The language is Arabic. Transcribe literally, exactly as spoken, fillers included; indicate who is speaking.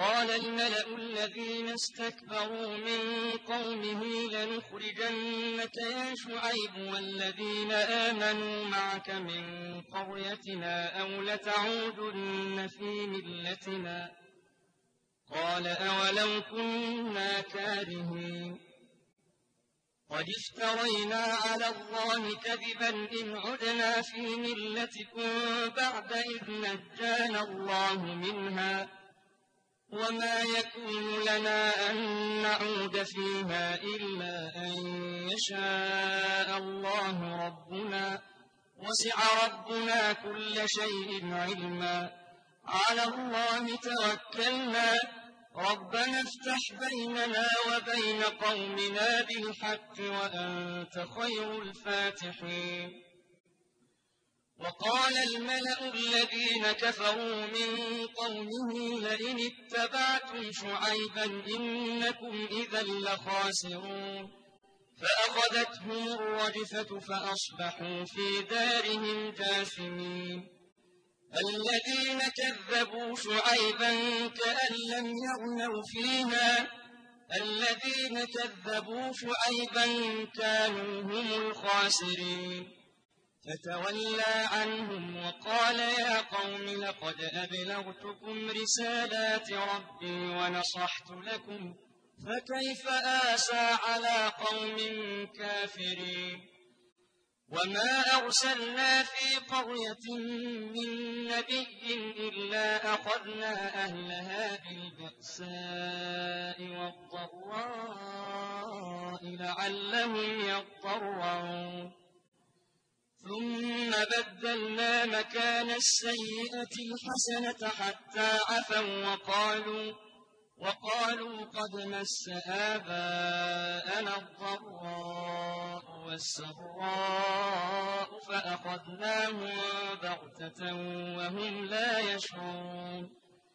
Speaker 1: قال الملأ الذين استكبروا من قومه لنخرجنك يا شعيب والذين آمنوا معك من قريتنا أو لتعودن في ملتنا قال أولو كنا كارهين قد افترينا على الله كذبا إن عدنا في ملتكم بعد إذ نجانا الله منها وما يكون لنا أن نعود فيها إلا أن يشاء الله ربنا وسع ربنا كل شيء علما على الله توكلنا ربنا افتح بيننا وبين قومنا بالحق وأنت خير الفاتحين وقال الملأ الذين كفروا من قومه لئن اتبعتم شعيبا إنكم إذا لخاسرون فأخذتهم الرجفة فأصبحوا في دارهم جاثمين الذين كذبوا شعيبا كأن لم يغنوا فيها الذين كذبوا شعيبا كانوا هم الخاسرين فتولى عنهم وقال يا قوم لقد أبلغتكم رسالات ربي ونصحت لكم فكيف آسى على قوم كافرين وما أرسلنا في قرية من نبي إلا أخذنا أهلها بالبأساء والضراء لعلهم يضرعون ثم بدلنا مكان السيئة الحسنة حتى عفوا وقالوا وقالوا قد مس آباءنا الضراء والسراء فأخذناهم بغتة وهم لا يشعرون